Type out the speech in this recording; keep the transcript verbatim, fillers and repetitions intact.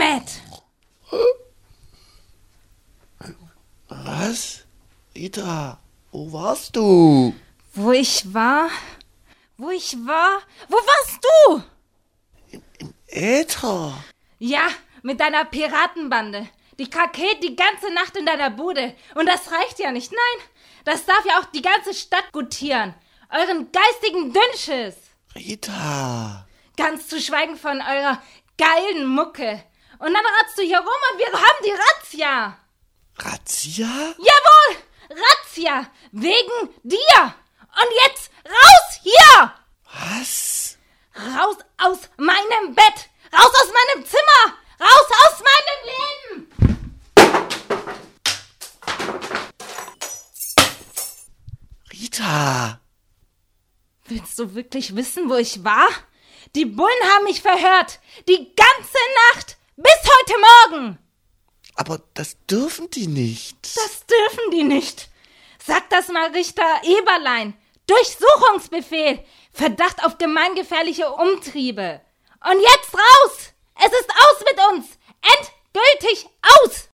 Bett. Was? Rita, wo warst du? Wo ich war? Wo ich war? Wo warst du? Im, im Äther. Ja, mit deiner Piratenbande. Die krakeelt die ganze Nacht in deiner Bude. Und das reicht ja nicht. Nein, das darf ja auch die ganze Stadt gutieren. Euren geistigen Dünnschiss. Rita. Ganz zu schweigen von eurer geilen Mucke. Und dann ratzt du hier rum und wir haben die Razzia. Razzia? Jawohl, Razzia. Wegen dir. Und jetzt raus hier. Was? Raus aus meinem Bett. Raus aus meinem Zimmer. Raus aus meinem Leben. Rita. Willst du wirklich wissen, wo ich war? Die Bullen haben mich verhört. Die ganze Nacht. Bis heute Morgen. Aber das dürfen die nicht. Das dürfen die nicht. Sag das mal Richter Eberlein. Durchsuchungsbefehl. Verdacht auf gemeingefährliche Umtriebe. Und jetzt raus. Es ist aus mit uns. Endgültig aus.